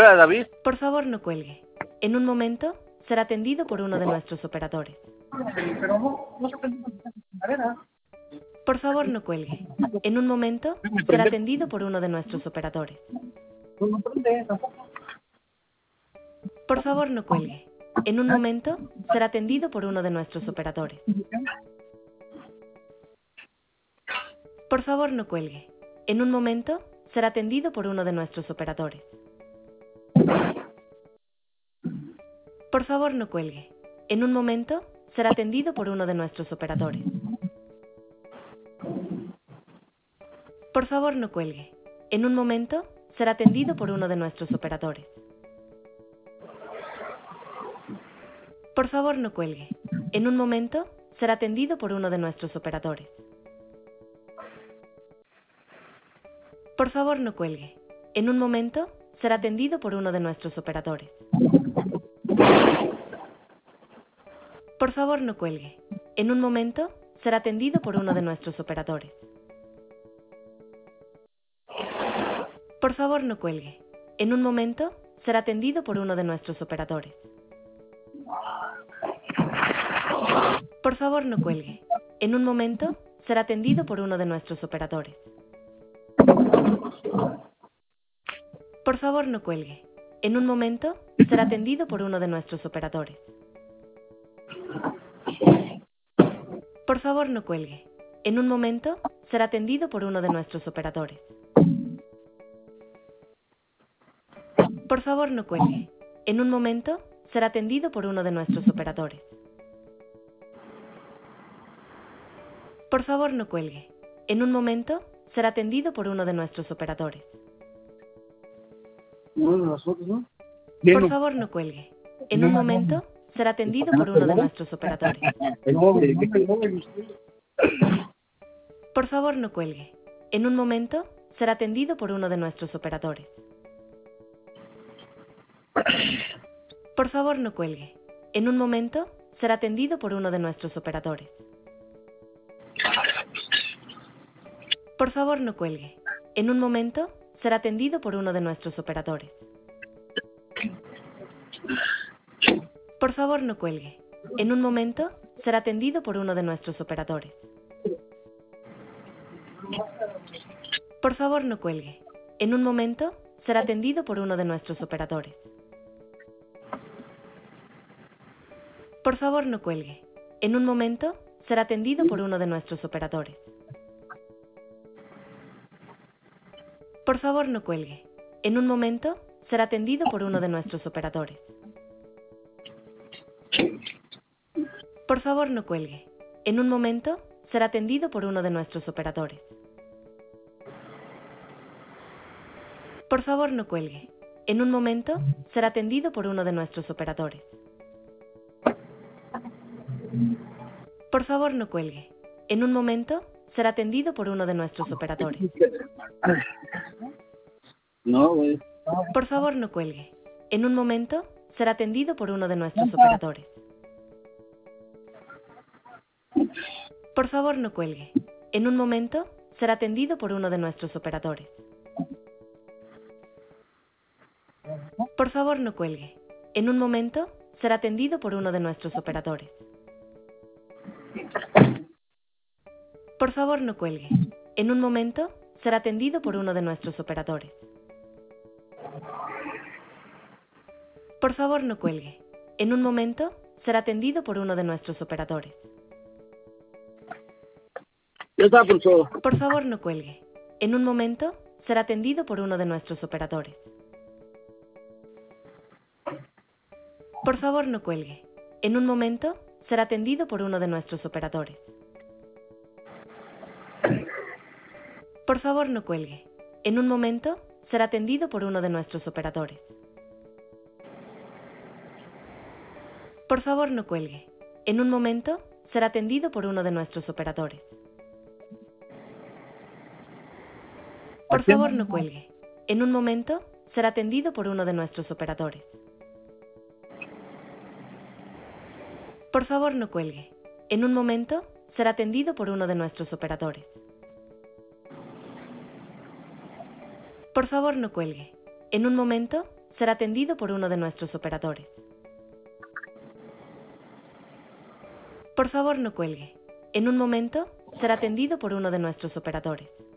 Hola, David. Por favor, no cuelgue. En un momento será atendido por uno de nuestros operadores. Pero no se prende la cadera. Por favor, no cuelgue. En un momento Me será prende. atendido por uno de nuestros operadores. No prende tampoco. Por favor, no cuelgue. En un momento será atendido por uno de nuestros operadores. Por favor, no cuelgue. En un momento será atendido por uno de nuestros operadores. Por favor, no cuelgue. En un momento será atendido por uno de nuestros operadores. Por favor, no cuelgue. En un momento será atendido por uno de nuestros operadores. Por favor, no cuelgue. En un momento será atendido por uno de nuestros operadores. Por favor, no cuelgue. En un momento será atendido por uno de nuestros operadores. Por favor, no cuelgue. En un momento será atendido por uno de nuestros operadores. Por favor, no cuelgue. En un momento será atendido por uno de nuestros operadores. Por favor, no cuelgue. En un momento será atendido por uno de nuestros operadores. Por favor, no cuelgue. En un momento será atendido por uno de nuestros operadores. Por favor, no cuelgue. En un momento será atendido por uno de nuestros operadores. Por favor, no cuelgue. En un momento será atendido por uno de nuestros operadores. Por favor, no cuelgue. En un momento será atendido por uno de nuestros operadores. Uno de nosotros, ¿no? Por favor, no cuelgue. En un momento será atendido por uno de nuestros operadores. El móvil. Por favor, no cuelgue. En un momento será atendido por uno de nuestros operadores. Por favor, no cuelgue. En un momento será atendido por uno de nuestros operadores. Por favor, no cuelgue. En un momento será atendido por uno de nuestros operadores. Por favor, no cuelgue. En un momento será atendido por uno de nuestros operadores. Por favor, no cuelgue. En un momento será atendido por uno de nuestros operadores. Por favor, no cuelgue. En un momento será atendido por uno de nuestros operadores. Por favor, no cuelgue. En un momento será atendido por uno de nuestros operadores. Por favor, no cuelgue. En un momento será atendido por uno de nuestros operadores. Por favor, no cuelgue. En un momento será atendido por uno de nuestros operadores. Por favor, no cuelgue. En un momento será atendido por uno de nuestros operadores. No, güey. Por favor, no cuelgue. En un momento será atendido por uno de nuestros operadores. Por favor, no cuelgue. En un momento será atendido por uno de nuestros operadores. Por favor, no cuelgue. En un momento será atendido por uno de nuestros operadores. Por favor, no cuelgue. En un momento será atendido por uno de nuestros operadores. Por favor, no cuelgue. En un momento será atendido por uno de nuestros operadores. Ya está, pulso. Por favor, no cuelgue. En un momento será atendido por uno de nuestros operadores. Por favor, no cuelgue. En un momento será atendido por uno de nuestros operadores. Por favor, no cuelgue. En un momento será atendido por uno de nuestros operadores. Por favor, no cuelgue. En un momento será atendido por uno de nuestros operadores. Por favor, no cuelgue. En un momento será atendido por uno de nuestros operadores. Por favor, no cuelgue. En un momento será atendido por uno de nuestros operadores. Por favor, no cuelgue. En un momento será atendido por uno de nuestros operadores. Por favor, no cuelgue. En un momento, será atendido por uno de nuestros operadores.